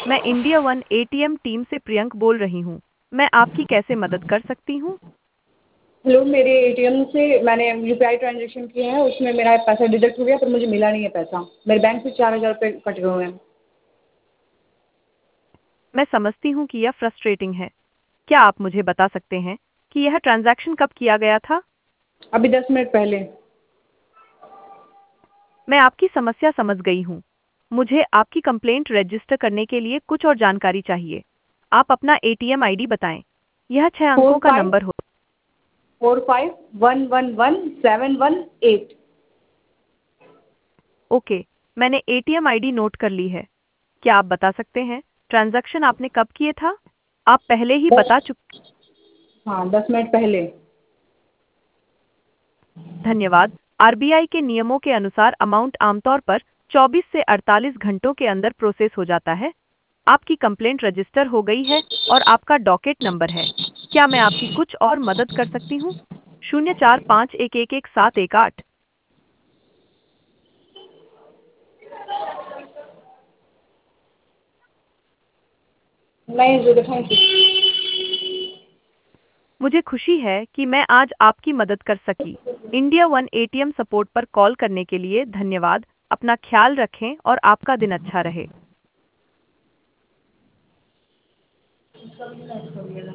मैं India one ATM team से प्रियंक बोल रही हूँ। मैं आपकी कैसे मदद कर सकती हूँ? हेलो, मेरे एटीएम से मैंने यूपीआई ट्रांजेक्शन किए हैं, उसमें मेरा पैसा डिडक्ट हो गया पर मुझे मिला नहीं है पैसा। मेरे बैंक से 4,000 रुपये कट गए हुए हैं। मैं समझती हूँ कि यह फ्रस्ट्रेटिंग है। क्या आप मुझे बता सकते हैं कि यह ट्रांजैक्शन कब किया गया था? अभी 10 मिनट पहले। मैं आपकी समस्या समझ गई हूँ। मुझे आपकी कंप्लेंट रजिस्टर करने के लिए कुछ और जानकारी चाहिए। आप अपना एटीएम आईडी बताएं। यह 6 फोर अंकों का फाइव नंबर हो। 45111718। ओके, मैंने एटीएम आईडी नोट कर ली है। क्या आप बता सकते हैं ट्रांजैक्शन आपने कब किए था? आप पहले ही बता दस चुके। हाँ, 10 मिनट पहले। धन्यवाद। आरबीआई के नियमों के अनुसार अमाउंट आमतौर पर 24 से 48 घंटों के अंदर प्रोसेस हो जाता है। आपकी कंप्लेंट रजिस्टर हो गई है और आपका डॉकेट नंबर है। क्या मैं आपकी कुछ और मदद कर सकती हूँ? 0451111718। नहीं जो थैंक यू। मुझे खुशी है कि मैं आज आपकी मदद कर सकी। इंडिया वन एटीएम सपोर्ट पर कॉल करने के लिए धन्यवाद। अपना ख्याल रखें और आपका दिन अच्छा रहे।